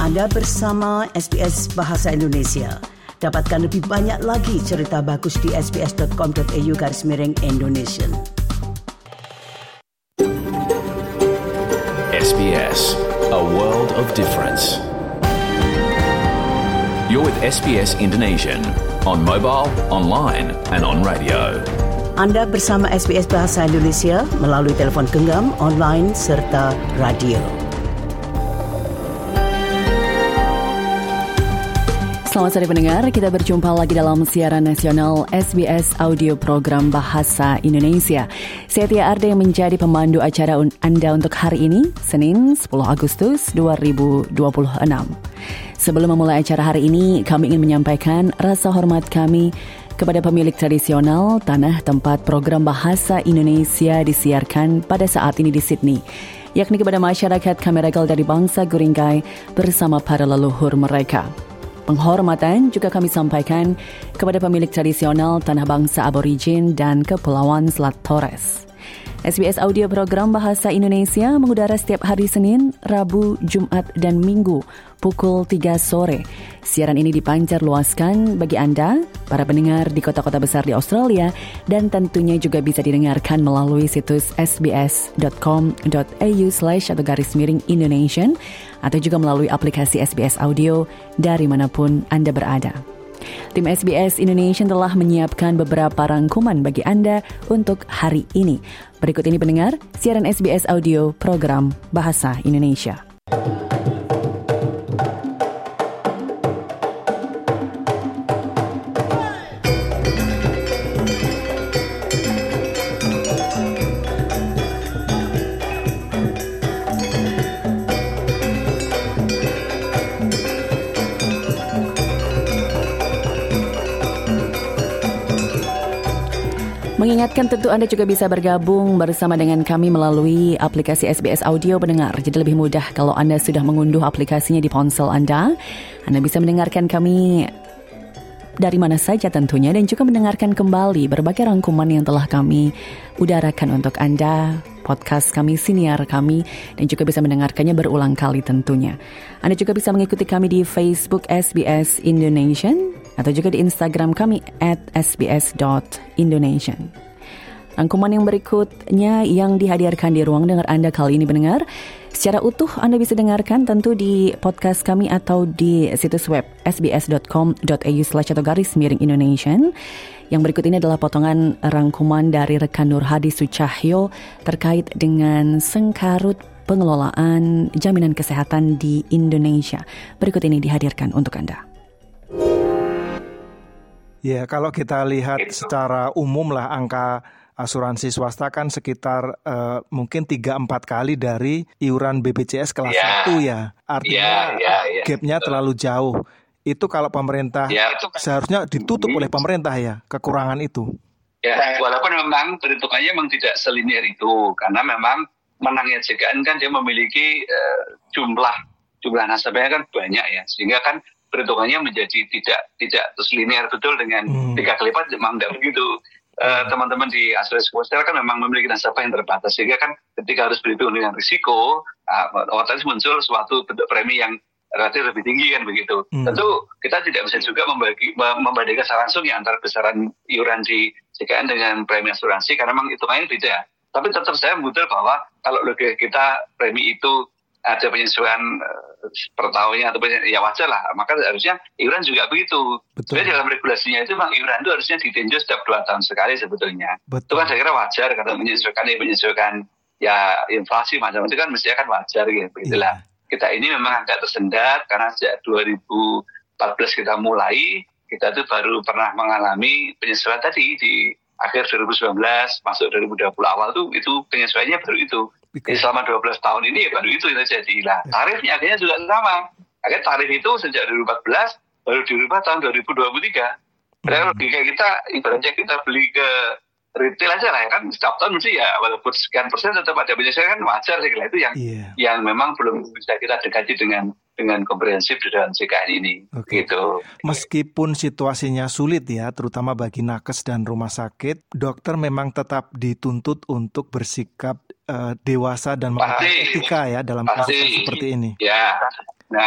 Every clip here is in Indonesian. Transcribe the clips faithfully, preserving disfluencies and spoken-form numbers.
Anda bersama S B S Bahasa Indonesia. Dapatkan lebih banyak lagi cerita bagus di sbs.com.au garis miring Indonesian. S B S, a world of difference. You're with S B S Indonesian on mobile, online and on radio. Anda bersama S B S Bahasa Indonesia melalui telefon genggam, online serta radio. Selamat sore pendengar, kita berjumpa lagi dalam siaran nasional S B S Audio Program Bahasa Indonesia. Saya Tia Arda yang menjadi pemandu acara Anda untuk hari ini, Senin sepuluh Agustus dua ribu dua puluh enam. Sebelum memulai acara hari ini, kami ingin menyampaikan rasa hormat kami kepada pemilik tradisional tanah tempat program Bahasa Indonesia disiarkan pada saat ini di Sydney, yakni kepada masyarakat kami regal dari bangsa Guringai bersama para leluhur mereka. Penghormatan juga kami sampaikan kepada pemilik tradisional tanah bangsa Aborigin dan Kepulauan Selat Torres. S B S Audio Program Bahasa Indonesia mengudara setiap hari Senin, Rabu, Jumat, dan Minggu pukul tiga sore. Siaran ini dipancar luaskan bagi Anda, para pendengar di kota-kota besar di Australia, dan tentunya juga bisa didengarkan melalui situs sbs.com.au slash atau garis miring Indonesian, atau juga melalui aplikasi S B S Audio dari manapun Anda berada. Tim S B S Indonesia telah menyiapkan beberapa rangkuman bagi Anda untuk hari ini. Berikut ini pendengar, siaran S B S Audio Program Bahasa Indonesia. Mengingatkan tentu Anda juga bisa bergabung bersama dengan kami melalui aplikasi S B S Audio pendengar. Jadi lebih mudah kalau Anda sudah mengunduh aplikasinya di ponsel Anda. Anda bisa mendengarkan kami dari mana saja tentunya, dan juga mendengarkan kembali berbagai rangkuman yang telah kami udarakan untuk Anda, podcast kami, siniar kami, dan juga bisa mendengarkannya berulang kali tentunya. Anda juga bisa mengikuti kami di Facebook S B S Indonesian, atau juga di Instagram kami at s b s dot indonesian. Rangkuman yang berikutnya yang dihadirkan di ruang dengar Anda kali ini pendengar, secara utuh Anda bisa dengarkan tentu di podcast kami atau di situs web sbs.com.au slash atau garis miring Indonesian. Yang berikut ini adalah potongan rangkuman dari rekan Nur Hadi Sucahyo terkait dengan sengkarut pengelolaan jaminan kesehatan di Indonesia. Berikut ini dihadirkan untuk Anda. Ya, kalau kita lihat secara umum lah angka asuransi swasta kan sekitar uh, mungkin tiga sampai empat kali dari iuran B P J S kelas ya. satu ya. Artinya ya, ya, ya. gapnya terlalu jauh. Itu kalau pemerintah ya, itu kan seharusnya ditutup oleh pemerintah ya, kekurangan itu. Ya, walaupun memang perhitungannya memang tidak selinier itu, karena memang menangnya J K N kan dia memiliki uh, jumlah jumlah nasabahnya kan banyak ya, sehingga kan perhitungannya menjadi tidak tidak terus linear betul dengan hmm. tiga kali lipat, memang tidak begitu. Uh, teman-teman di asuransi swasta kan memang memiliki nasabah yang terbatas, sehingga kan ketika harus berhitung dengan risiko, uh, otomatis muncul suatu bentuk premi yang relatif lebih tinggi kan begitu. Hmm. Tentu kita tidak bisa juga membagi membandingkan secara langsung ya antara besaran iuran di J K N dengan premi asuransi, karena memang hitungannya beda. Tapi tetap saya mengutul bahwa kalau logika kita premi itu ada penyesuaian uh, per tahunnya atau ya wajar lah, maka harusnya iuran juga begitu. Sebenarnya dalam regulasinya itu memang iuran itu harusnya ditinjau setiap dua tahun sekali sebetulnya. Betul. Itu kan saya kira wajar karena menyesuaikan ya menyesuaikan ya inflasi macam itu kan mestinya kan wajar gitu. Begitulah. Yeah. Kita ini memang agak tersendat karena sejak dua ribu empat belas kita mulai, kita itu baru pernah mengalami penyesuaian tadi di akhir dua ribu sembilan belas masuk dua ribu dua puluh awal tuh itu penyesuaiannya baru itu. Jadi selama dua belas tahun ini ya baru itu yang terjadi. Lah, tarifnya akhirnya juga sama. Akhirnya tarif itu sejak dua ribu empat belas baru dirubah tahun dua ribu dua puluh tiga. Padahal logika kita, ibaratnya kita beli ke retail aja lah ya kan, setiap tahun mesti ya walaupun sekian persen tetap ada penyesuaian kan wajar sih. Itu yang yeah. yang memang belum bisa kita dekati dengan dengan komprehensif di dalam J K N ini. Okay. Gitu. Meskipun situasinya sulit ya, terutama bagi nakes dan rumah sakit, dokter memang tetap dituntut untuk bersikap uh, dewasa dan mengerti etika ya dalam kasus seperti ini. Ya, nah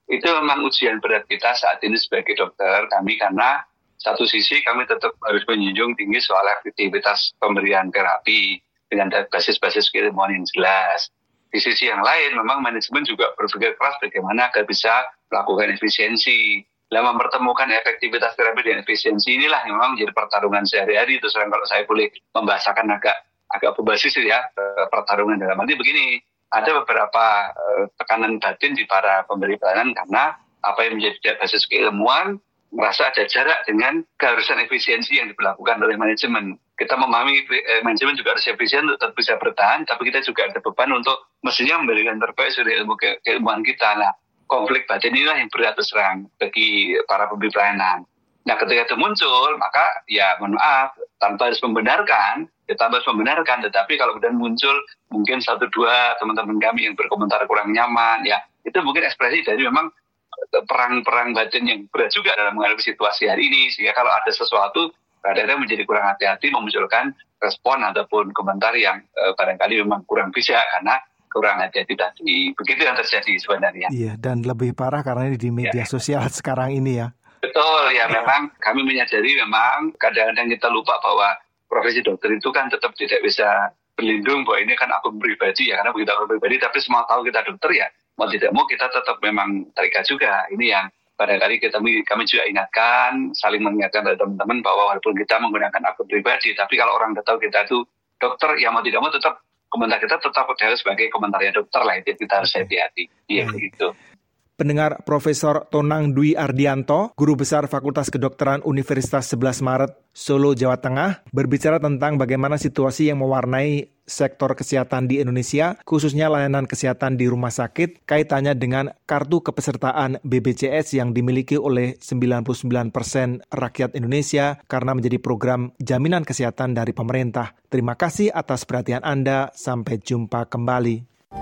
itu memang ujian berat kita saat ini sebagai dokter kami, karena satu sisi kami tetap harus menjunjung tinggi soal efektivitas pemberian terapi dengan basis-basis keilmuan yang jelas. Di sisi yang lain memang manajemen juga berpikir keras bagaimana agar bisa melakukan efisiensi. Nah, mempertemukan efektivitas terapi dan efisiensi inilah yang memang menjadi pertarungan sehari-hari. Terus kalau saya boleh membahasakan agak agak berbasis ya, pertarungan dalam arti begini. Ada beberapa uh, tekanan batin di para pemberi pelayanan karena apa yang menjadi basis keilmuan merasa ada jarak dengan keharusan efisiensi yang dilakukan oleh manajemen. Kita memahami eh, manajemen juga harus efisien untuk tetap bisa bertahan, tapi kita juga ada beban untuk mestinya memberikan terbaik dari ilmu ke- keilmuan kita. Nah, konflik batin inilah yang berat terserang bagi para pemberi pelayanan. Nah, ketika itu muncul, maka ya mohon maaf, tanpa harus membenarkan, ya tanpa harus membenarkan, tetapi kalau kemudian muncul mungkin satu dua teman-teman kami yang berkomentar kurang nyaman, ya itu mungkin ekspresi dari memang perang-perang batin yang berat juga dalam menghadapi situasi hari ini. Sehingga kalau ada sesuatu, kadang-kadang menjadi kurang hati-hati memunculkan respon ataupun komentar yang eh, barangkali memang kurang bijak karena kurang hati-hati tadi. Begitu yang terjadi sebenarnya. Iya, dan lebih parah karena ini di media ya. sosial sekarang ini ya. Betul, ya memang kami menyadari memang kadang-kadang kita lupa bahwa profesi dokter itu kan tetap tidak bisa berlindung bahwa ini kan akun pribadi ya, karena begitu akun pribadi, tapi semua tahu kita dokter ya, mau tidak mau kita tetap memang terikat juga. Ini yang barangkali kita, kami juga ingatkan, saling mengingatkan dari teman-teman bahwa walaupun kita menggunakan akun pribadi, tapi kalau orang tahu kita itu dokter, ya mau tidak mau tetap komentar kita tetap harus sebagai komentarnya dokter lah, itu kita harus hati-hati. Iya begitu. Pendengar, Profesor Tonang Dwi Ardianto, Guru Besar Fakultas Kedokteran Universitas sebelas Maret, Solo, Jawa Tengah, berbicara tentang bagaimana situasi yang mewarnai sektor kesehatan di Indonesia, khususnya layanan kesehatan di rumah sakit, kaitannya dengan kartu kepesertaan B P J S yang dimiliki oleh sembilan puluh sembilan persen rakyat Indonesia karena menjadi program jaminan kesehatan dari pemerintah. Terima kasih atas perhatian Anda. Sampai jumpa kembali.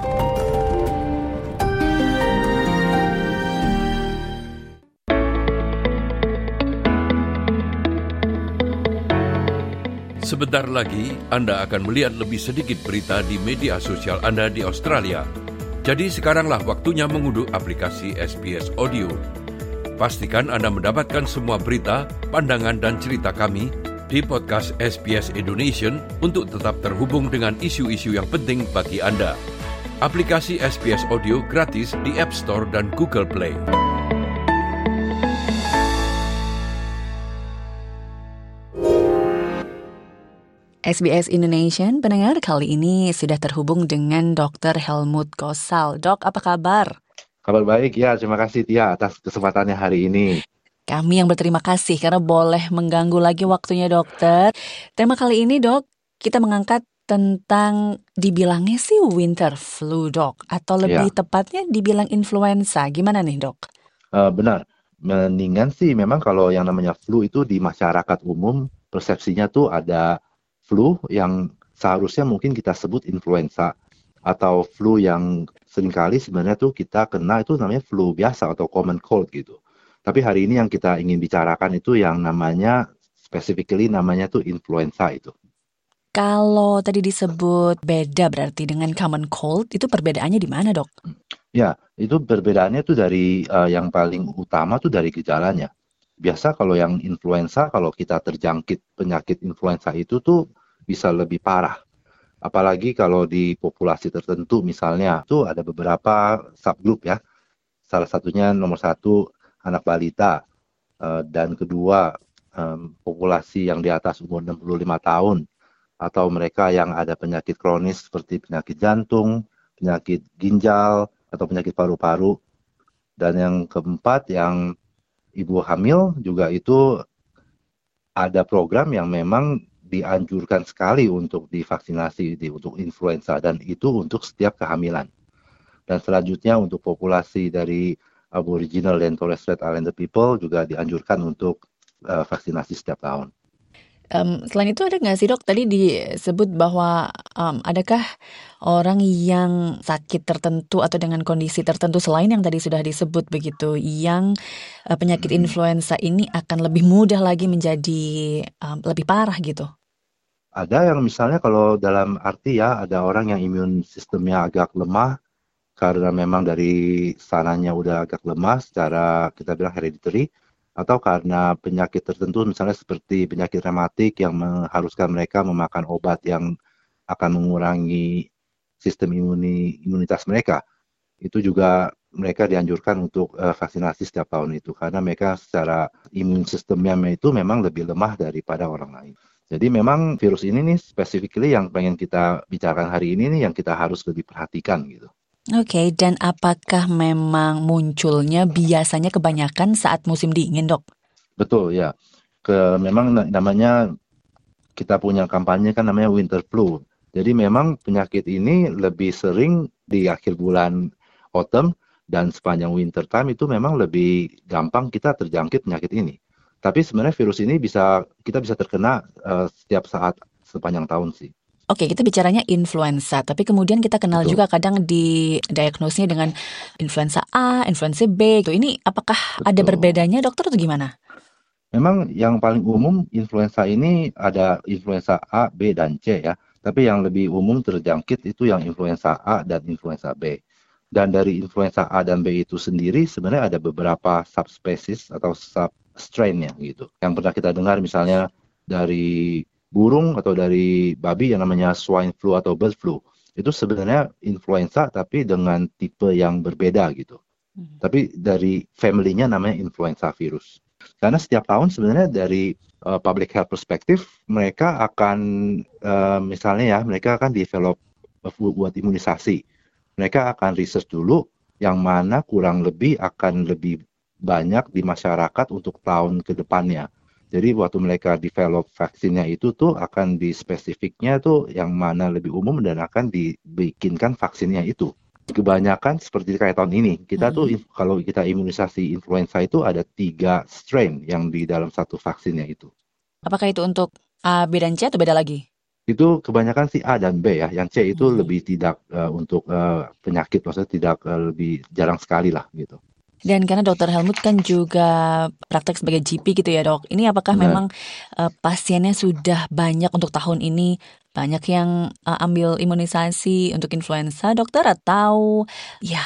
Sebentar lagi, Anda akan melihat lebih sedikit berita di media sosial Anda di Australia. Jadi sekaranglah waktunya mengunduh aplikasi S B S Audio. Pastikan Anda mendapatkan semua berita, pandangan dan cerita kami di podcast S B S Indonesian untuk tetap terhubung dengan isu-isu yang penting bagi Anda. Aplikasi S B S Audio gratis di App Store dan Google Play. S B S Indonesian, pendengar kali ini sudah terhubung dengan Dokter Helmut Gosal. Dok, apa kabar? Kabar baik, ya. Terima kasih Tia atas kesempatannya hari ini. Kami yang berterima kasih karena boleh mengganggu lagi waktunya dokter. Tema kali ini dok, kita mengangkat tentang dibilangnya sih winter flu dok, atau lebih ya. tepatnya dibilang influenza. Gimana nih dok? Uh, benar, mendingan sih memang kalau yang namanya flu itu di masyarakat umum persepsinya tuh ada flu yang seharusnya mungkin kita sebut influenza, atau flu yang seringkali sebenarnya tuh kita kena itu namanya flu biasa atau common cold gitu. Tapi hari ini yang kita ingin bicarakan itu yang namanya specifically namanya tuh influenza itu. Kalau tadi disebut beda berarti dengan common cold, itu perbedaannya di mana dok? Ya, itu perbedaannya tuh dari uh, yang paling utama tuh dari gejalanya. Biasa kalau yang influenza, kalau kita terjangkit penyakit influenza itu tuh bisa lebih parah. Apalagi kalau di populasi tertentu misalnya, tuh ada beberapa subgroup ya. Salah satunya nomor satu anak balita, uh, dan kedua um, populasi yang di atas umur enam puluh lima tahun, atau mereka yang ada penyakit kronis seperti penyakit jantung, penyakit ginjal, atau penyakit paru-paru. Dan yang keempat yang ibu hamil juga itu ada program yang memang dianjurkan sekali untuk divaksinasi di, untuk influenza, dan itu untuk setiap kehamilan. Dan selanjutnya untuk populasi dari Aboriginal dan Torres Strait Islander people juga dianjurkan untuk uh, vaksinasi setiap tahun. Um, selain itu ada nggak sih dok, tadi disebut bahwa um, adakah orang yang sakit tertentu atau dengan kondisi tertentu selain yang tadi sudah disebut begitu, yang uh, penyakit hmm. influenza ini akan lebih mudah lagi menjadi um, lebih parah gitu? Ada yang misalnya kalau dalam arti ya ada orang yang imun sistemnya agak lemah, karena memang dari sananya udah agak lemah secara kita bilang hereditary, atau karena penyakit tertentu misalnya seperti penyakit rematik yang mengharuskan mereka memakan obat yang akan mengurangi sistem imuni, imunitas mereka. Itu juga mereka dianjurkan untuk uh, vaksinasi setiap tahun itu karena mereka secara imun sistemnya itu memang lebih lemah daripada orang lain. Jadi memang virus ini nih specifically yang pengen kita bicarakan hari ini nih yang kita harus lebih perhatikan gitu. Oke, okay, dan apakah memang munculnya biasanya kebanyakan saat musim dingin, Dok? Betul, ya. Ke, memang namanya, kita punya kampanye kan namanya winter flu. Jadi memang penyakit ini lebih sering di akhir bulan autumn dan sepanjang winter time itu memang lebih gampang kita terjangkit penyakit ini. Tapi sebenarnya virus ini bisa kita bisa terkena uh, setiap saat sepanjang tahun sih. Oke, kita bicaranya influenza, tapi kemudian kita kenal Betul. juga kadang di diagnosnya dengan influenza A, influenza B. Ini apakah Betul. ada berbedanya, dokter, atau gimana? Memang yang paling umum influenza ini ada influenza A, B, dan C ya. Tapi yang lebih umum terjangkit itu yang influenza A dan influenza B. Dan dari influenza A dan B itu sendiri sebenarnya ada beberapa subspecies atau substrain-nya gitu. Yang pernah kita dengar misalnya dari burung atau dari babi yang namanya swine flu atau bird flu. Itu sebenarnya influenza tapi dengan tipe yang berbeda gitu. Hmm. Tapi dari family-nya namanya influenza virus. Karena setiap tahun sebenarnya dari uh, public health perspektif mereka akan uh, misalnya ya mereka akan develop uh, buat imunisasi. Mereka akan research dulu yang mana kurang lebih akan lebih banyak di masyarakat untuk tahun ke depannya. Jadi waktu mereka develop vaksinnya itu tuh akan di spesifiknya tuh yang mana lebih umum dan akan dibikinkan vaksinnya itu. Kebanyakan seperti kayak tahun ini, kita tuh mm-hmm. kalau kita imunisasi influenza itu ada tiga strain yang di dalam satu vaksinnya itu. Apakah itu untuk A, B, dan C atau beda lagi? Itu kebanyakan sih A dan B ya, yang C itu mm-hmm. lebih tidak uh, untuk uh, penyakit, maksudnya tidak uh, lebih jarang sekali lah gitu. Dan karena dokter Helmut kan juga praktek sebagai G P gitu ya dok. Ini apakah nah. memang uh, pasiennya sudah banyak untuk tahun ini? Banyak yang uh, ambil imunisasi untuk influenza dokter atau ya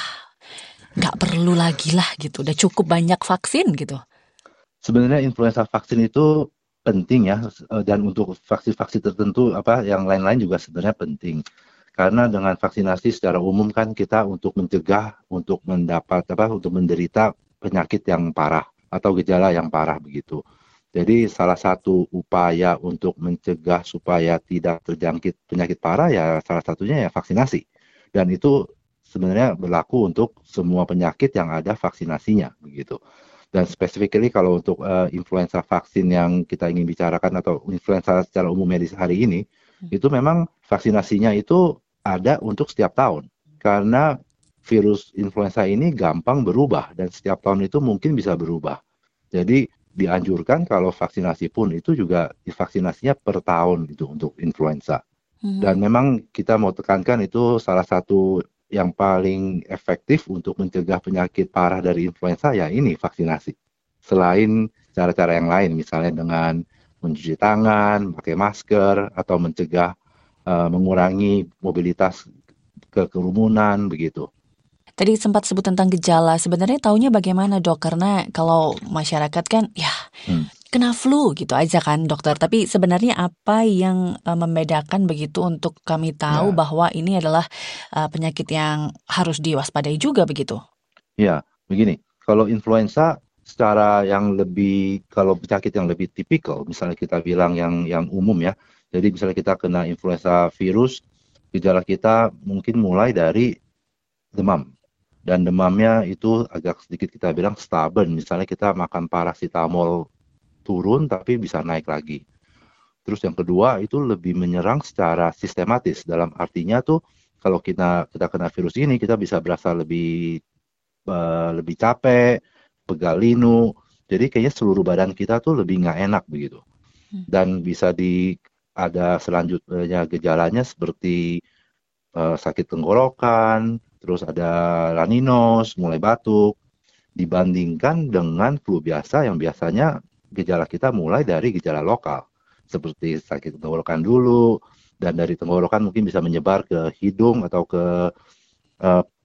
nggak perlu lagi lah gitu. Udah cukup banyak vaksin gitu. Sebenarnya influenza vaksin itu penting ya. Dan untuk vaksin-vaksin tertentu apa yang lain-lain juga sebenarnya penting. Karena dengan vaksinasi secara umum kan kita untuk mencegah, untuk mendapat apa, untuk menderita penyakit yang parah atau gejala yang parah begitu. Jadi salah satu upaya untuk mencegah supaya tidak terjangkit penyakit parah ya salah satunya ya vaksinasi. Dan itu sebenarnya berlaku untuk semua penyakit yang ada vaksinasinya begitu. Dan specifically kalau untuk uh, influenza vaksin yang kita ingin bicarakan atau influenza secara umum medis hari ini, itu memang vaksinasinya itu ada untuk setiap tahun. Karena virus influenza ini gampang berubah dan setiap tahun itu mungkin bisa berubah. Jadi dianjurkan kalau vaksinasi pun itu juga vaksinasinya per tahun itu untuk influenza. Hmm. Dan memang kita mau tekankan itu salah satu yang paling efektif untuk mencegah penyakit parah dari influenza ya ini vaksinasi. Selain cara-cara yang lain misalnya dengan mencuci tangan, pakai masker atau mencegah uh, mengurangi mobilitas ke kerumunan begitu. Tadi sempat sebut tentang gejala. Sebenarnya taunya bagaimana dok? Karena kalau masyarakat kan ya hmm. kena flu gitu aja kan dokter. Tapi sebenarnya apa yang uh, membedakan begitu untuk kami tahu ya. bahwa ini adalah uh, penyakit yang harus diwaspadai juga begitu? Ya, begini. Kalau influenza secara yang lebih, kalau penyakit yang lebih tipikal, misalnya kita bilang yang yang umum ya. Jadi misalnya kita kena influenza virus, gejala kita mungkin mulai dari demam. Dan demamnya itu agak sedikit kita bilang stubborn. Misalnya kita makan paracetamol turun tapi bisa naik lagi. Terus yang kedua itu lebih menyerang secara sistematis. Dalam artinya tuh kalau kita kita kena virus ini kita bisa berasa lebih uh, lebih capek, pegal linu. Jadi kayaknya seluruh badan kita tuh lebih nggak enak begitu. Dan bisa di ada selanjutnya gejalanya seperti uh, sakit tenggorokan. Terus ada raninos, mulai batuk, dibandingkan dengan flu biasa yang biasanya gejala kita mulai dari gejala lokal. Seperti sakit tenggorokan dulu, dan dari tenggorokan mungkin bisa menyebar ke hidung atau ke uh,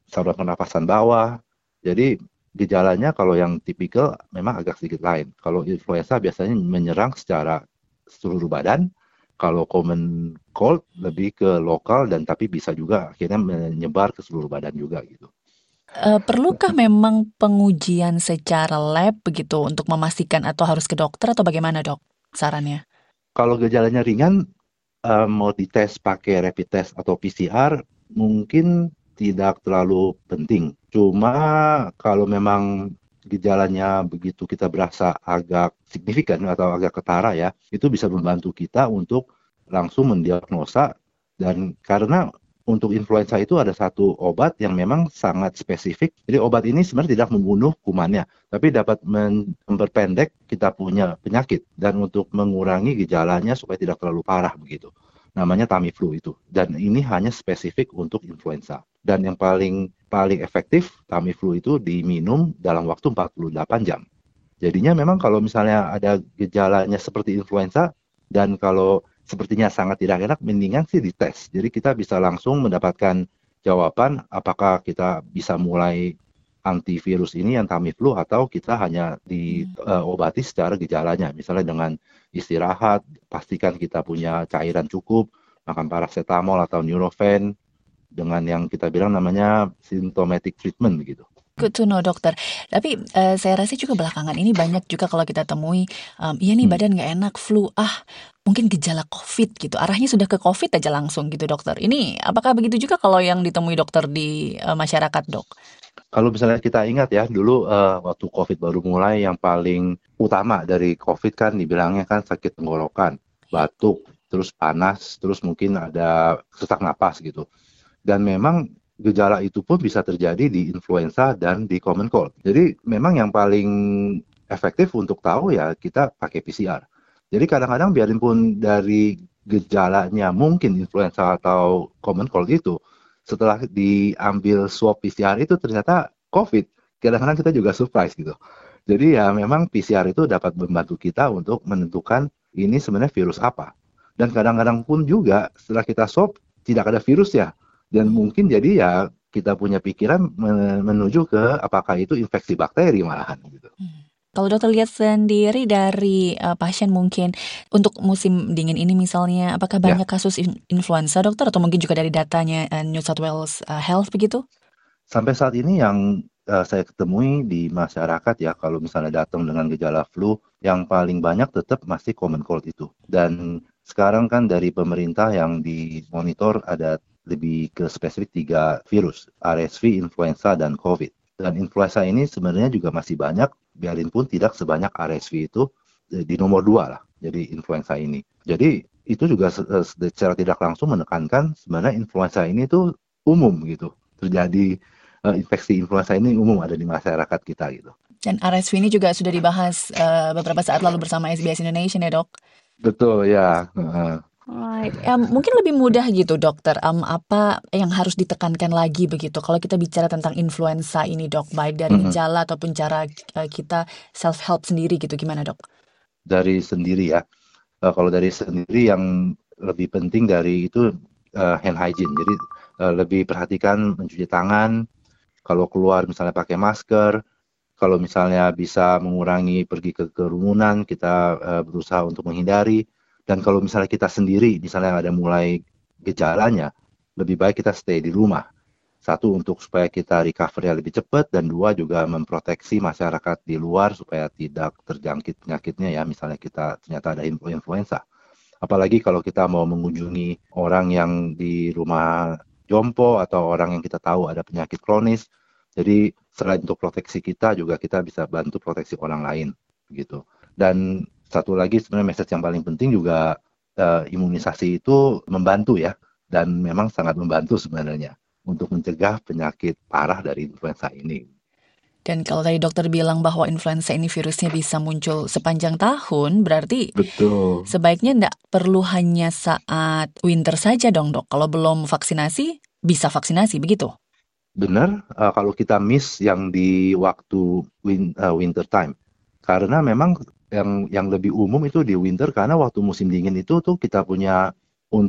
saluran pernapasan bawah. Jadi gejalanya kalau yang tipikal memang agak sedikit lain. Kalau influenza biasanya menyerang secara seluruh badan. Kalau common cold lebih ke lokal dan tapi bisa juga akhirnya menyebar ke seluruh badan juga gitu. Uh, perlukah memang pengujian secara lab begitu untuk memastikan atau harus ke dokter atau bagaimana dok sarannya? Kalau gejalanya ringan uh, mau dites pakai rapid test atau P C R mungkin tidak terlalu penting. Cuma kalau memang gejalanya begitu kita berasa agak signifikan atau agak ketara ya, itu bisa membantu kita untuk langsung mendiagnosa. Dan karena untuk influenza itu ada satu obat yang memang sangat spesifik. Jadi obat ini sebenarnya tidak membunuh kumannya, tapi dapat memperpendek kita punya penyakit dan untuk mengurangi gejalanya supaya tidak terlalu parah begitu. Namanya Tamiflu itu. Dan ini hanya spesifik untuk influenza. Dan yang paling paling efektif Tamiflu itu diminum dalam waktu empat puluh delapan jam. Jadinya memang kalau misalnya ada gejalanya seperti influenza dan kalau sepertinya sangat tidak enak, mendingan sih dites. Jadi kita bisa langsung mendapatkan jawaban apakah kita bisa mulai antivirus ini yang Tamiflu atau kita hanya diobati uh, secara gejalanya. Misalnya dengan istirahat, pastikan kita punya cairan cukup, makan paracetamol atau Nurofen, dengan yang kita bilang namanya symptomatic treatment begitu. Good to know dokter. Tapi uh, saya rasa juga belakangan ini banyak juga kalau kita temui, um, iya nih hmm. badan nggak enak, flu, ah mungkin gejala COVID gitu. Arahnya sudah ke COVID aja langsung gitu dokter. Ini apakah begitu juga kalau yang ditemui dokter di uh, masyarakat dok? Kalau misalnya kita ingat ya, dulu uh, waktu COVID baru mulai yang paling utama dari COVID kan dibilangnya kan sakit tenggorokan, batuk, terus panas, terus mungkin ada sesak napas gitu. Dan memang gejala itu pun bisa terjadi di influenza dan di common cold. Jadi memang yang paling efektif untuk tahu ya kita pakai P C R. Jadi kadang-kadang biarin pun dari gejalanya mungkin influenza atau common cold itu, setelah diambil swab P C R itu ternyata COVID. Kadang-kadang kita juga surprise gitu. Jadi ya memang P C R itu dapat membantu kita untuk menentukan ini sebenarnya virus apa. Dan kadang-kadang pun juga setelah kita swab tidak ada virus ya. Dan mungkin jadi ya kita punya pikiran menuju ke apakah itu infeksi bakteri malahan gitu. Hmm. Kalau dokter lihat sendiri dari uh, pasien mungkin untuk musim dingin ini misalnya, apakah banyak ya. kasus in- influenza dokter atau mungkin juga dari datanya uh, New South Wales uh, Health begitu? Sampai saat ini yang uh, saya ketemui di masyarakat ya, kalau misalnya datang dengan gejala flu, yang paling banyak tetap masih common cold itu. Dan sekarang kan dari pemerintah yang dimonitor ada lebih ke spesifik tiga virus, R S V, influenza, dan COVID. Dan influenza ini sebenarnya juga masih banyak, biarin pun tidak sebanyak R S V itu di nomor dua lah, jadi influenza ini. Jadi itu juga secara tidak langsung menekankan sebenarnya influenza ini tuh umum gitu. Terjadi uh, infeksi influenza ini umum ada di masyarakat kita gitu. Dan R S V ini juga sudah dibahas uh, beberapa saat lalu bersama S B S Indonesia ya dok? Betul ya. Uh, Right. Um, mungkin lebih mudah gitu dokter, um, apa yang harus ditekankan lagi begitu kalau kita bicara tentang influenza ini dok, baik dari mm-hmm. gejala ataupun cara uh, kita self-help sendiri gitu, gimana dok? Dari sendiri ya, uh, kalau dari sendiri yang lebih penting dari itu uh, hand hygiene, jadi uh, lebih perhatikan mencuci tangan, kalau keluar misalnya pakai masker, kalau misalnya bisa mengurangi pergi ke kerumunan, kita uh, berusaha untuk menghindari. Dan kalau misalnya kita sendiri, misalnya ada mulai gejalanya, lebih baik kita stay di rumah. Satu, untuk supaya kita recovery lebih cepat, dan dua, juga memproteksi masyarakat di luar supaya tidak terjangkit penyakitnya ya, misalnya kita ternyata ada influenza. Apalagi kalau kita mau mengunjungi orang yang di rumah jompo atau orang yang kita tahu ada penyakit kronis. Jadi selain untuk proteksi kita, juga kita bisa bantu proteksi orang lain gitu. Dan satu lagi sebenarnya message yang paling penting juga uh, imunisasi itu membantu ya, dan memang sangat membantu sebenarnya untuk mencegah penyakit parah dari influenza ini. Dan kalau tadi dokter bilang bahwa influenza ini virusnya bisa muncul sepanjang tahun, berarti betul. Sebaiknya tidak perlu hanya saat winter saja dong dok. Kalau belum vaksinasi, bisa vaksinasi begitu? Benar, uh, kalau kita miss yang di waktu win, uh, winter time. Karena memang yang yang lebih umum itu di winter, karena waktu musim dingin itu tuh kita punya untuk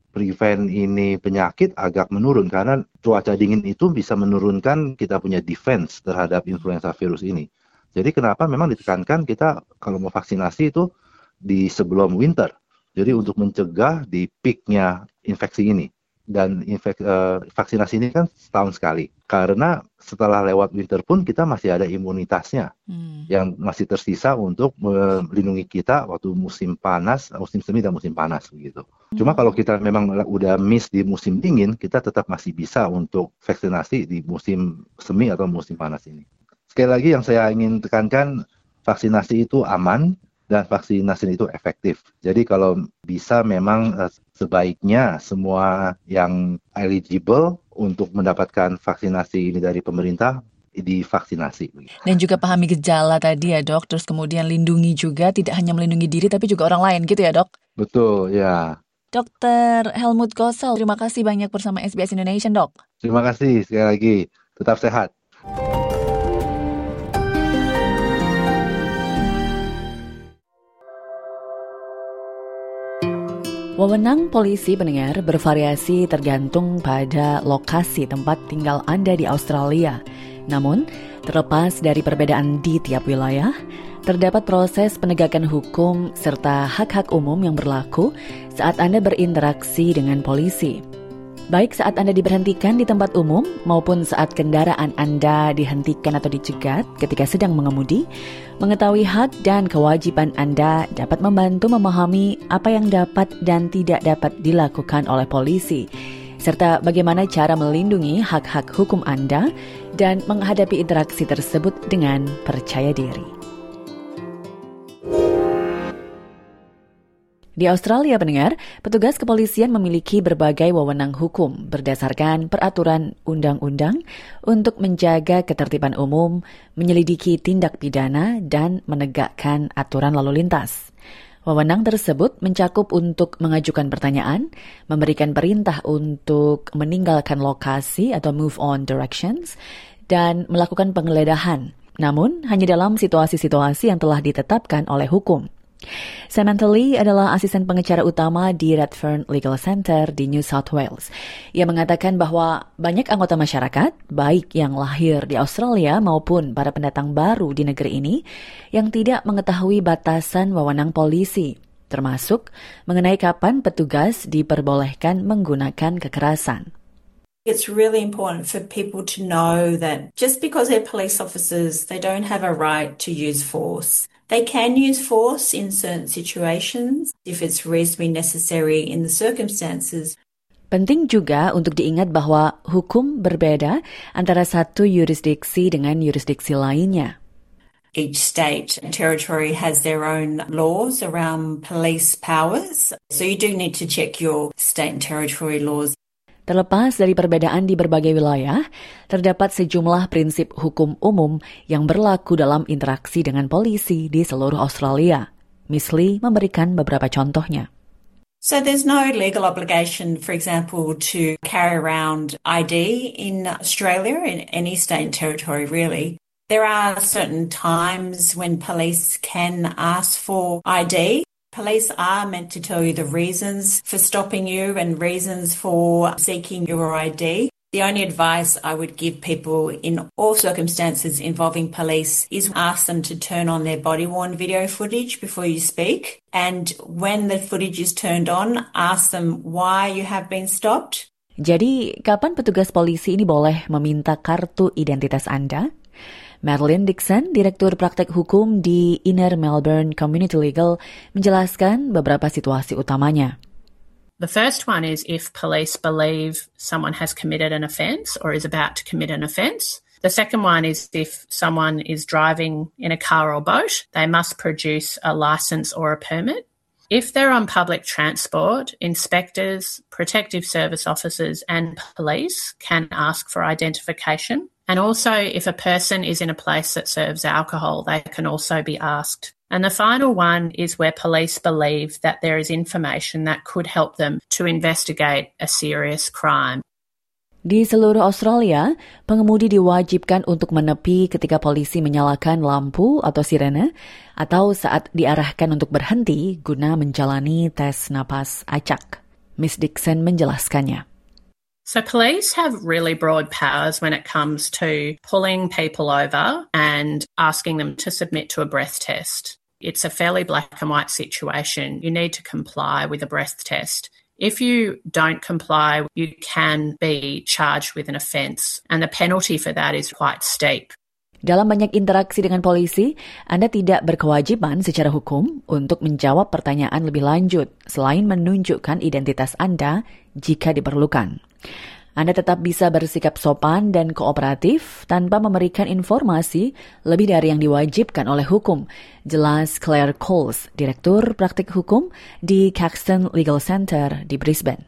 prevent ini penyakit agak menurun karena cuaca dingin itu bisa menurunkan kita punya defense terhadap influenza virus ini. Jadi kenapa memang ditekankan kita kalau mau vaksinasi itu di sebelum winter. Jadi untuk mencegah di peaknya infeksi ini. Dan infek, uh, vaksinasi ini kan setahun sekali. Karena setelah lewat winter pun kita masih ada imunitasnya. Hmm. Yang masih tersisa untuk melindungi kita waktu musim panas, musim semi dan musim panas begitu. Hmm. Cuma kalau kita memang udah miss di musim dingin, kita tetap masih bisa untuk vaksinasi di musim semi atau musim panas ini. Sekali lagi yang saya ingin tekankan, vaksinasi itu aman dan vaksinasi itu efektif. Jadi kalau bisa memang sebaiknya semua yang eligible untuk mendapatkan vaksinasi ini dari pemerintah divaksinasi. Dan juga pahami gejala tadi ya dok, terus kemudian lindungi juga, tidak hanya melindungi diri tapi juga orang lain gitu ya dok? Betul, ya. Dokter Helmut Gossel, terima kasih banyak bersama S B S Indonesia dok. Terima kasih sekali lagi, tetap sehat. Wewenang polisi pendengar bervariasi tergantung pada lokasi tempat tinggal Anda di Australia. Namun, terlepas dari perbedaan di tiap wilayah, terdapat proses penegakan hukum serta hak-hak umum yang berlaku saat Anda berinteraksi dengan polisi. Baik saat Anda diberhentikan di tempat umum maupun saat kendaraan Anda dihentikan atau dicegat ketika sedang mengemudi, mengetahui hak dan kewajiban Anda dapat membantu memahami apa yang dapat dan tidak dapat dilakukan oleh polisi, serta bagaimana cara melindungi hak-hak hukum Anda dan menghadapi interaksi tersebut dengan percaya diri. Di Australia, pendengar, petugas kepolisian memiliki berbagai wewenang hukum berdasarkan peraturan undang-undang untuk menjaga ketertiban umum, menyelidiki tindak pidana, dan menegakkan aturan lalu lintas. Wewenang tersebut mencakup untuk mengajukan pertanyaan, memberikan perintah untuk meninggalkan lokasi atau move on directions, dan melakukan penggeledahan, namun hanya dalam situasi-situasi yang telah ditetapkan oleh hukum. Samantha Lee adalah asisten pengacara utama di Redfern Legal Center di New South Wales. Ia mengatakan bahwa banyak anggota masyarakat, baik yang lahir di Australia maupun para pendatang baru di negeri ini, yang tidak mengetahui batasan wewenang polisi, termasuk mengenai kapan petugas diperbolehkan menggunakan kekerasan. It's really important for people to know that just because they're police officers, they don't have a right to use force. They can use force in certain situations if it's reasonably necessary in the circumstances. Penting juga untuk diingat bahwa hukum berbeda antara satu yurisdiksi dengan yurisdiksi lainnya. Each state and territory has their own laws around police powers, so you do need to check your state and territory laws. Terlepas dari perbedaan di berbagai wilayah, terdapat sejumlah prinsip hukum umum yang berlaku dalam interaksi dengan polisi di seluruh Australia. Miss Lee memberikan beberapa contohnya. So there's no legal obligation, for example, to carry around I D in Australia, in any state and territory really. There are certain times when police can ask for I D. Police are meant to tell you the reasons for stopping you and reasons for seeking your I D. The only advice I would give people in all circumstances involving police is ask them to turn on their body-worn video footage before you speak. And when the footage is turned on, ask them why you have been stopped. Jadi, kapan petugas polisi ini boleh meminta kartu identitas Anda? Madeline Dixon, Direktur Praktek Hukum di Inner Melbourne Community Legal, menjelaskan beberapa situasi utamanya. The first one is if police believe someone has committed an offence or is about to commit an offence. The second one is if someone is driving in a car or boat, they must produce a licence or a permit. If they're on public transport, inspectors, protective service officers and police can ask for identification. And also, if a person is in a place that serves alcohol, they can also be asked. And the final one is where police believe that there is information that could help them to investigate a serious crime. Di seluruh Australia, pengemudi diwajibkan untuk menepi ketika polisi menyalakan lampu atau sirene, atau saat diarahkan untuk berhenti guna menjalani tes napas acak. Miss Dixon menjelaskannya. So police have really broad powers when it comes to pulling people over and asking them to submit to a breath test. It's a fairly black and white situation. You need to comply with a breath test. If you don't comply, you can be charged with an offence, and the penalty for that is quite steep. Dalam banyak interaksi dengan polisi, Anda tidak berkewajiban secara hukum untuk menjawab pertanyaan lebih lanjut selain menunjukkan identitas Anda jika diperlukan. Anda tetap bisa bersikap sopan dan kooperatif tanpa memberikan informasi lebih dari yang diwajibkan oleh hukum, jelas Claire Coles, Direktur Praktik Hukum di Caxton Legal Centre di Brisbane.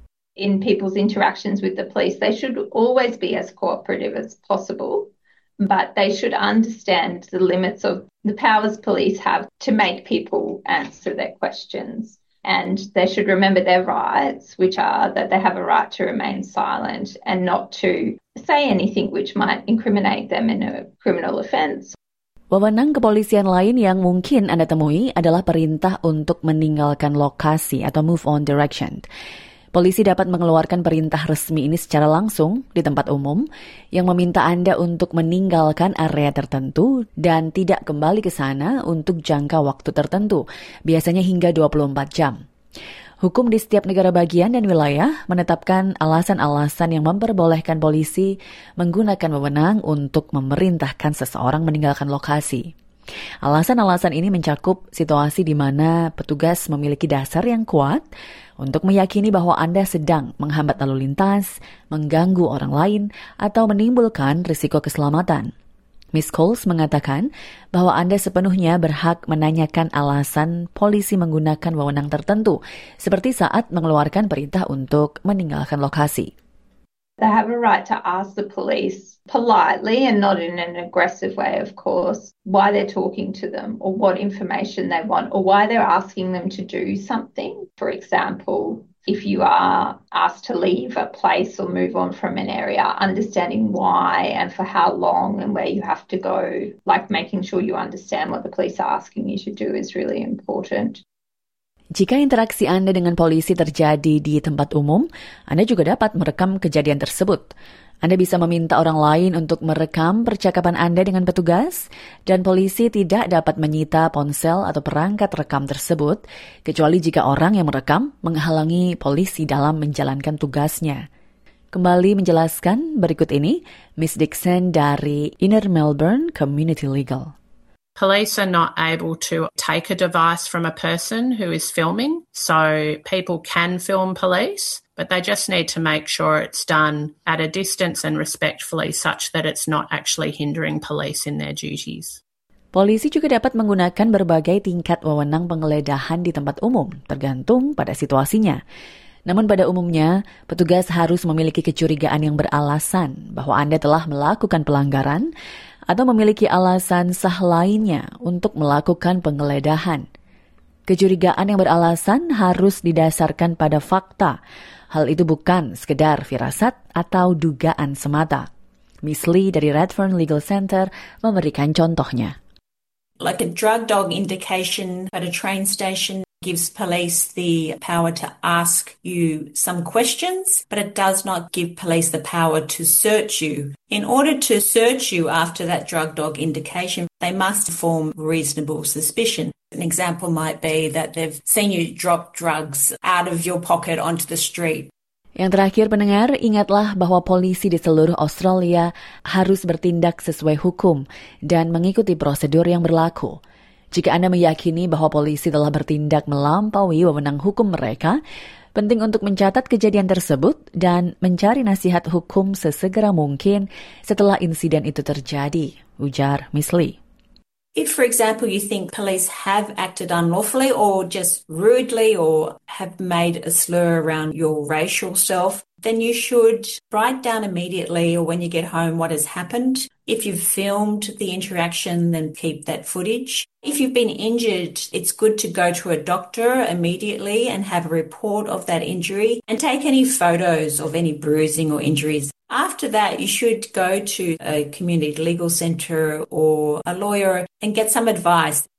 In people's interactions with the police, they should always be as cooperative as possible, but they should understand the limits of the powers police have to make people answer their questions. And they should remember their rights, which are that they have a right to remain silent and not to say anything which might incriminate them in a criminal offence. Wewenang kepolisian lain yang mungkin Anda temui adalah perintah untuk meninggalkan lokasi atau move on direction. Polisi dapat mengeluarkan perintah resmi ini secara langsung di tempat umum yang meminta Anda untuk meninggalkan area tertentu dan tidak kembali ke sana untuk jangka waktu tertentu, biasanya hingga dua puluh empat jam. Hukum di setiap negara bagian dan wilayah menetapkan alasan-alasan yang memperbolehkan polisi menggunakan wewenang untuk memerintahkan seseorang meninggalkan lokasi. Alasan-alasan ini mencakup situasi di mana petugas memiliki dasar yang kuat untuk meyakini bahwa Anda sedang menghambat lalu lintas, mengganggu orang lain, atau menimbulkan risiko keselamatan. Miss Coles mengatakan bahwa Anda sepenuhnya berhak menanyakan alasan polisi menggunakan wewenang tertentu, seperti saat mengeluarkan perintah untuk meninggalkan lokasi. They have a right to ask the police politely and not in an aggressive way, of course, why they're talking to them or what information they want or why they're asking them to do something. For example, if you are asked to leave a place or move on from an area, understanding why and for how long and where you have to go, like making sure you understand what the police are asking you to do is really important. Jika interaksi Anda dengan polisi terjadi di tempat umum, Anda juga dapat merekam kejadian tersebut. Anda bisa meminta orang lain untuk merekam percakapan Anda dengan petugas, dan polisi tidak dapat menyita ponsel atau perangkat rekam tersebut, kecuali jika orang yang merekam menghalangi polisi dalam menjalankan tugasnya. Kembali menjelaskan berikut ini, Miss Dixon dari Inner Melbourne Community Legal. Police are not able to take a device from a person who is filming, so people can film police, but they just need to make sure it's done at a distance and respectfully such that it's not actually hindering police in their duties. Polisi juga dapat menggunakan berbagai tingkat wewenang penggeledahan di tempat umum, tergantung pada situasinya. Namun pada umumnya, petugas harus memiliki kecurigaan yang beralasan bahwa Anda telah melakukan pelanggaran atau memiliki alasan sah lainnya untuk melakukan penggeledahan. Kecurigaan yang beralasan harus didasarkan pada fakta. Hal itu bukan sekedar firasat atau dugaan semata. Miss Lee dari Redfern Legal Centre memberikan contohnya. Like a drug dog indication at a train station gives police the power to ask you some questions, but it does not give police the power to search you. In order to search you after that drug dog indication, they must form reasonable suspicion. An example might be that they've seen you drop drugs out of your pocket onto the street. Yang terakhir pendengar, ingatlah bahwa polisi di seluruh Australia harus bertindak sesuai hukum dan mengikuti prosedur yang berlaku. Jika Anda meyakini bahwa polisi telah bertindak melampaui wewenang hukum mereka, penting untuk mencatat kejadian tersebut dan mencari nasihat hukum sesegera mungkin setelah insiden itu terjadi, ujar Miss Lee. If, for example, you think police have acted unlawfully or just rudely or have made a slur around your racial self, then you should write down immediately or when you get home what has happened. If you've filmed the interaction, then keep that footage. If you've been injured, it's good to go to a doctor immediately and have a report of that injury and take any photos of any bruising or injuries. After that, you should go to a community legal centre or a lawyer and get some advice.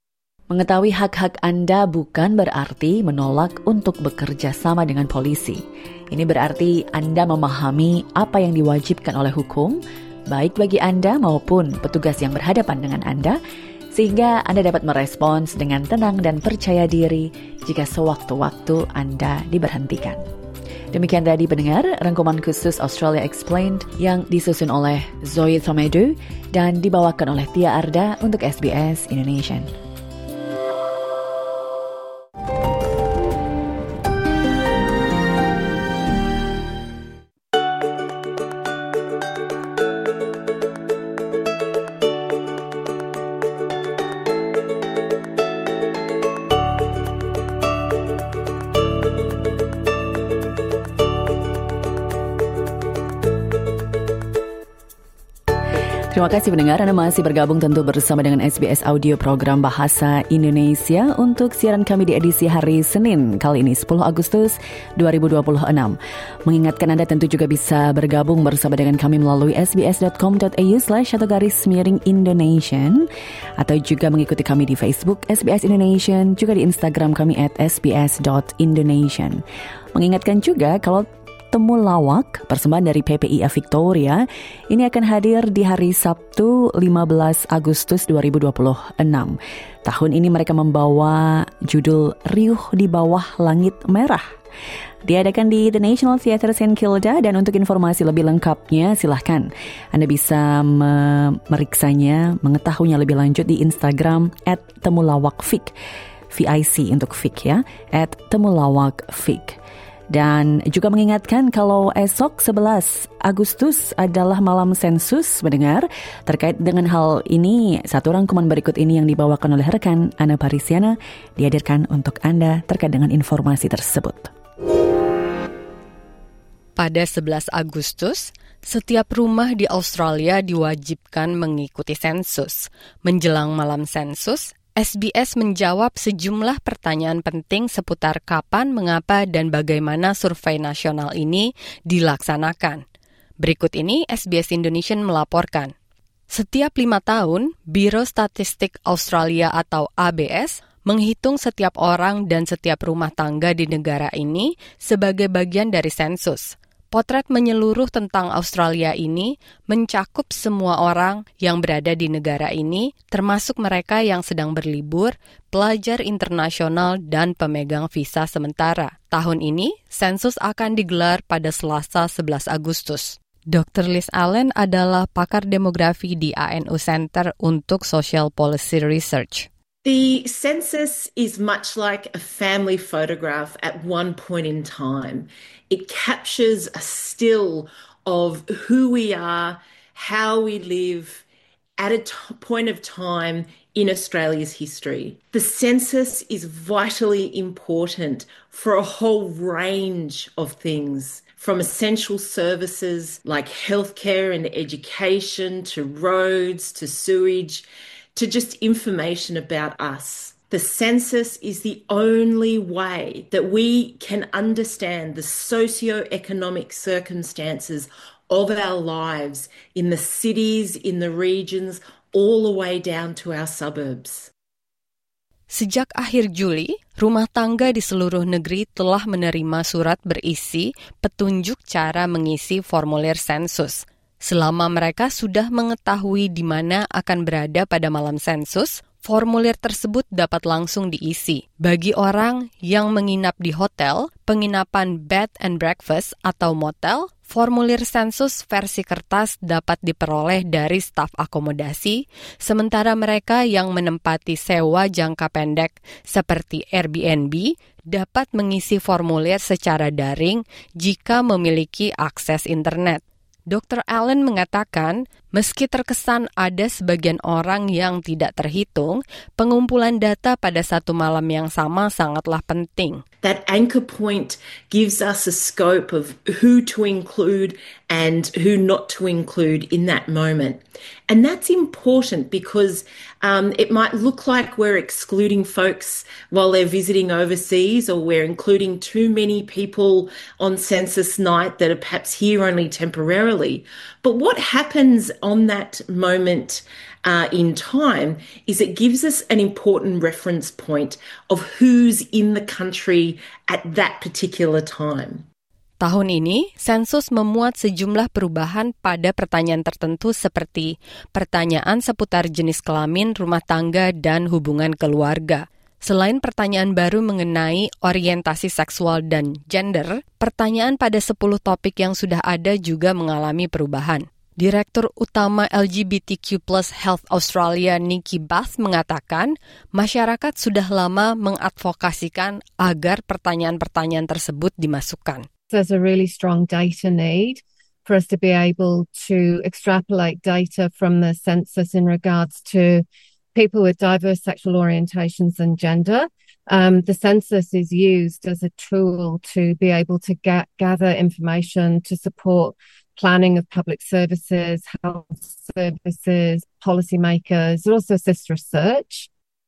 Mengetahui hak-hak Anda bukan berarti menolak untuk bekerja sama dengan polisi. Ini berarti Anda memahami apa yang diwajibkan oleh hukum, baik bagi Anda maupun petugas yang berhadapan dengan Anda, sehingga Anda dapat merespons dengan tenang dan percaya diri jika sewaktu-waktu Anda diberhentikan. Demikian tadi pendengar, rangkuman khusus Australia Explained yang disusun oleh Zoe Thomedu dan dibawakan oleh Tia Arda untuk S B S Indonesia. Terima kasih pendengar, Anda masih bergabung tentu bersama dengan S B S Audio Program Bahasa Indonesia untuk siaran kami di edisi hari Senin, kali ini sepuluh Agustus dua ribu dua puluh enam. Mengingatkan Anda tentu juga bisa bergabung bersama dengan kami melalui sbs.com.au slash atau garis miring Indonesian, atau juga mengikuti kami di Facebook S B S Indonesian, juga di Instagram kami at sbs.indonesian. Mengingatkan juga kalau Temu Lawak, persembahan dari P P I A Victoria, ini akan hadir di hari Sabtu lima belas Agustus dua ribu dua puluh enam. Tahun ini mereka membawa judul Riuh di Bawah Langit Merah. Diadakan di The National Theatre Saint Kilda, dan untuk informasi lebih lengkapnya silahkan Anda bisa memeriksanya, mengetahuinya lebih lanjut di Instagram at temulawakvic, V I C untuk Vic ya, at temulawakvic. Dan juga mengingatkan kalau esok sebelas Agustus adalah malam sensus mendengar. Terkait dengan hal ini, satu rangkuman berikut ini yang dibawakan oleh rekan Ana Parisiana dihadirkan untuk Anda terkait dengan informasi tersebut. Pada sebelas Agustus, setiap rumah di Australia diwajibkan mengikuti sensus. Menjelang malam sensus, S B S menjawab sejumlah pertanyaan penting seputar kapan, mengapa, dan bagaimana survei nasional ini dilaksanakan. Berikut ini S B S Indonesia melaporkan. Setiap lima tahun, Biro Statistik Australia atau A B S menghitung setiap orang dan setiap rumah tangga di negara ini sebagai bagian dari sensus. Potret menyeluruh tentang Australia ini mencakup semua orang yang berada di negara ini, termasuk mereka yang sedang berlibur, pelajar internasional, dan pemegang visa sementara. Tahun ini, sensus akan digelar pada Selasa sebelas Agustus. doktor Liz Allen adalah pakar demografi di A N U Center untuk Social Policy Research. The census is much like a family photograph at one point in time. It captures a still of who we are, how we live at a t- point of time in Australia's history. The census is vitally important for a whole range of things, from essential services like healthcare and education to roads to sewage, to just information about us. The census is the only way that we can understand the socio-economic circumstances of our lives in the cities, in the regions, all the way down to our suburbs. Sejak akhir Juli, rumah tangga di seluruh negeri telah menerima surat berisi petunjuk cara mengisi formulir sensus. Selama mereka sudah mengetahui di mana akan berada pada malam sensus, formulir tersebut dapat langsung diisi. Bagi orang yang menginap di hotel, penginapan bed and breakfast atau motel, formulir sensus versi kertas dapat diperoleh dari staf akomodasi, sementara mereka yang menempati sewa jangka pendek seperti Airbnb dapat mengisi formulir secara daring jika memiliki akses internet. doktor Allen mengatakan, meski terkesan ada sebagian orang yang tidak terhitung, pengumpulan data pada satu malam yang sama sangatlah penting. That anchor point gives us a scope of who to include and who not to include in that moment. And that's important because um, it might look like we're excluding folks while they're visiting overseas, or we're including too many people on census night that are perhaps here only temporarily. But what happens on that moment uh, in time is it gives us an important reference point of who's in the country at that particular time. Tahun ini, sensus memuat sejumlah perubahan pada pertanyaan tertentu seperti pertanyaan seputar jenis kelamin, rumah tangga, dan hubungan keluarga. Selain pertanyaan baru mengenai orientasi seksual dan gender, pertanyaan pada sepuluh topik yang sudah ada juga mengalami perubahan. Direktur Utama L G B T Q plus Health Australia, Nikki Bath, mengatakan masyarakat sudah lama mengadvokasikan agar pertanyaan-pertanyaan tersebut dimasukkan. There's a really strong data need for us to be able to extrapolate data from the census in regards to people with diverse sexual orientations and gender. Um, the census is used as a tool to be able to get, gather information to support planning of public services, health services, policymakers. It also assists research.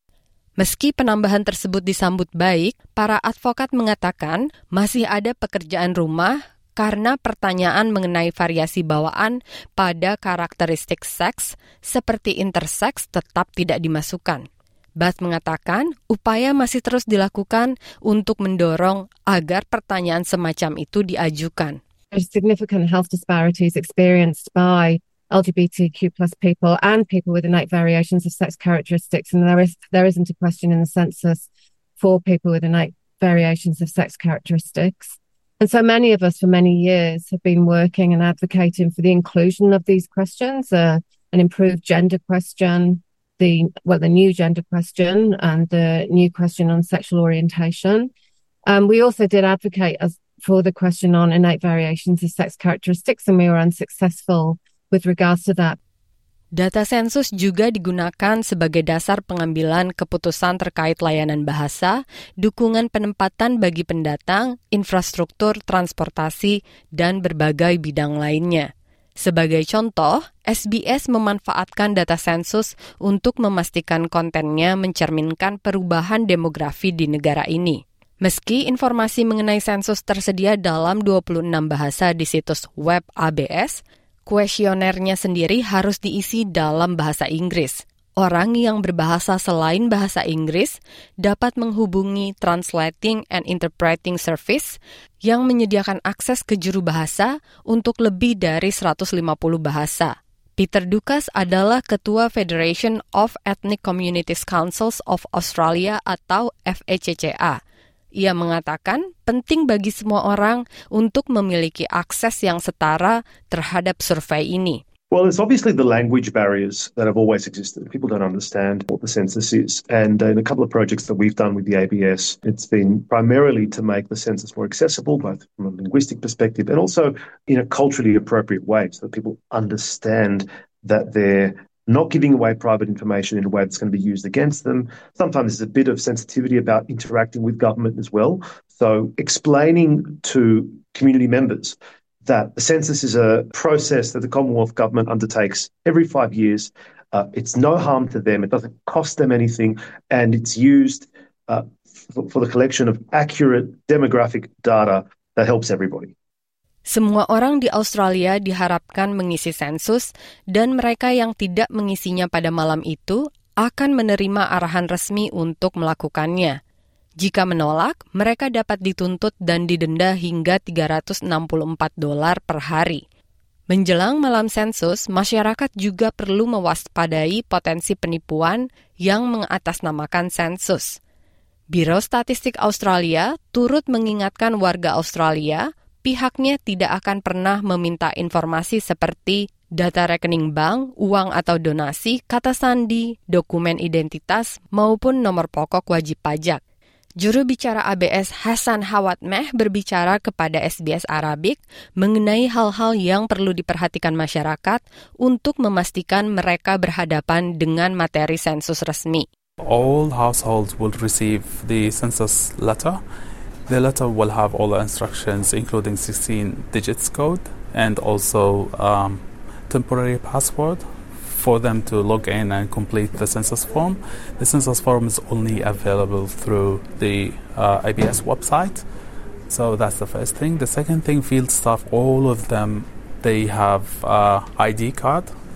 Meski penambahan tersebut disambut baik, para advokat mengatakan masih ada pekerjaan rumah karena pertanyaan mengenai variasi bawaan pada karakteristik seks seperti intersex tetap tidak dimasukkan. Bath mengatakan upaya masih terus dilakukan untuk mendorong agar pertanyaan semacam itu diajukan. There's significant health disparities experienced by L G B T Q plus people and people with innate variations of sex characteristics, and there is there isn't a question in the census for people with innate variations of sex characteristics. And so many of us for many years have been working and advocating for the inclusion of these questions, uh, an improved gender question, the well, the new gender question and the new question on sexual orientation. Um, we also did advocate as, for the question on innate variations of sex characteristics, and we were unsuccessful with regards to that. Data sensus juga digunakan sebagai dasar pengambilan keputusan terkait layanan bahasa, dukungan penempatan bagi pendatang, infrastruktur, transportasi, dan berbagai bidang lainnya. Sebagai contoh, S B S memanfaatkan data sensus untuk memastikan kontennya mencerminkan perubahan demografi di negara ini. Meski informasi mengenai sensus tersedia dalam dua puluh enam bahasa di situs web A B S, kuesionernya sendiri harus diisi dalam bahasa Inggris. Orang yang berbahasa selain bahasa Inggris dapat menghubungi Translating and Interpreting Service yang menyediakan akses ke juru bahasa untuk lebih dari seratus lima puluh bahasa. Peter Dukas adalah Ketua Federation of Ethnic Communities Councils of Australia atau F E C C A. Ia mengatakan penting bagi semua orang untuk memiliki akses yang setara terhadap survei ini. Well, there's obviously the language barriers that have always existed. People don't understand what the census is. And uh, in a couple of projects that we've done with the A B S, it's been primarily to make the census more accessible, both from a linguistic perspective and also in a culturally appropriate way, so that people understand that they're not giving away private information in a way that's going to be used against them. Sometimes there's a bit of sensitivity about interacting with government as well. So explaining to community members that the census is a process that the Commonwealth Government undertakes every five years. Uh, it's no harm to them. It doesn't cost them anything. And it's used uh, for, for the collection of accurate demographic data that helps everybody. Semua orang di Australia diharapkan mengisi sensus dan mereka yang tidak mengisinya pada malam itu akan menerima arahan resmi untuk melakukannya. Jika menolak, mereka dapat dituntut dan didenda hingga tiga ratus enam puluh empat dolar per hari. Menjelang malam sensus, masyarakat juga perlu mewaspadai potensi penipuan yang mengatasnamakan sensus. Biro Statistik Australia turut mengingatkan warga Australia pihaknya tidak akan pernah meminta informasi seperti data rekening bank, uang atau donasi, kata sandi, dokumen identitas, maupun nomor pokok wajib pajak. Juru bicara A B S Hassan Hawatmeh berbicara kepada S B S Arabic mengenai hal-hal yang perlu diperhatikan masyarakat untuk memastikan mereka berhadapan dengan materi sensus resmi. All households will receive the census letter. The letter will have all the instructions, including sixteen digits code and also um, temporary password for them to log in and complete the census form. The census form is only available through the uh, A B S website. So that's the first thing. The second thing, field staff, all of them, they have uh, I D card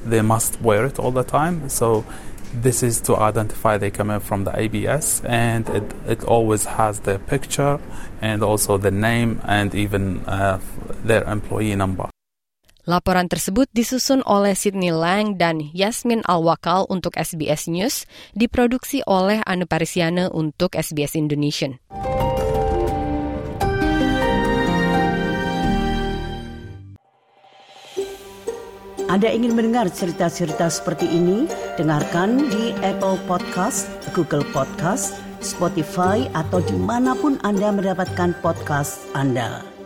they must wear it all the time. So this is to identify they come in from the A B S, and it, it always has their picture and also the name and even uh, their employee number. Laporan tersebut disusun oleh Sydney Lang dan Yasmin Al-Wakal untuk S B S News, diproduksi oleh Anu Parisiana untuk S B S Indonesian. Anda ingin mendengar cerita-cerita seperti ini? Dengarkan di Apple Podcast, Google Podcast, Spotify, atau dimanapun Anda mendapatkan podcast Anda.